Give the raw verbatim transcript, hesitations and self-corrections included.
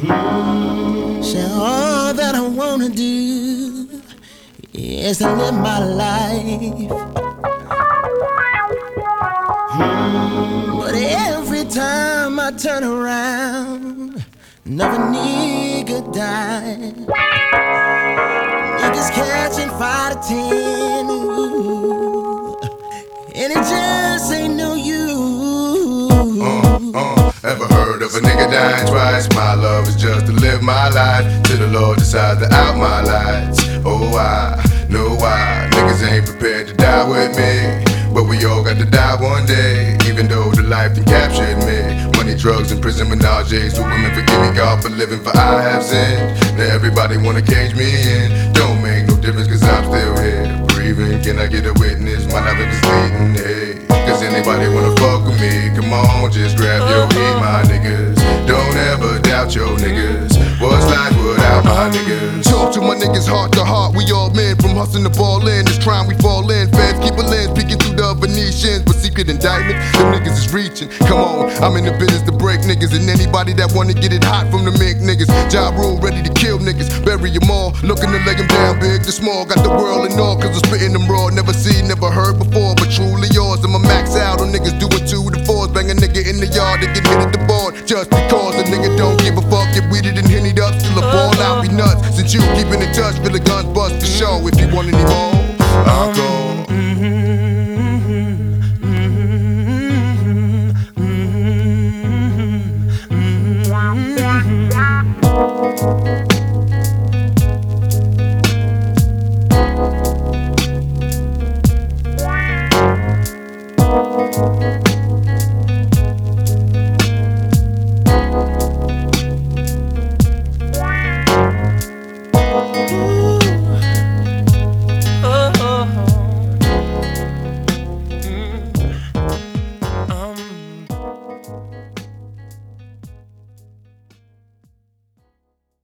Say all that I wanna do is to live my life. But every time I turn around, another nigga die. Niggas catching five to ten, ooh, and it just ain't no use. Uh, uh, ever heard of a nigga dying twice? My love is just to live my life till the Lord decides to out my lights. Oh, I know why niggas ain't prepared to die with me, but we all got to die one day. Even though the life that captured me, money, drugs, and prison menages. Two women, forgive me, God, for living, for I have sinned. Now everybody wanna cage me in. Don't make no difference, cause I'm still here, breathing. Can I get a witness? My life is bleeding, hey. Cause anybody wanna fuck with me, come on, just grab your heat, my niggas. Don't ever doubt your niggas. What's life without my niggas? Talk to my niggas heart to heart. We all men from hustling to ball in. This crime we fall in. Feds keep a lens peeking through the Venetians, but secret indictment, them niggas is reaching. Come on, I'm in the business to break niggas, and anybody that wanna get it hot from the mink niggas. Ja Rule ready to kill niggas, bury them all, looking to lay them down big to small. Got the world in all, cause I'm spitting them raw. Never seen, never heard before, but truly yours. I'ma max out on niggas doing two to fours, bang a nigga in the yard to get hit at the board. Just because a nigga don't give a fuck, get weeded and hennied up, still a ball out, be nuts. Since you keeping in touch, feel the guns bust for show. If you want any more, I'll go. Oh, oh, oh.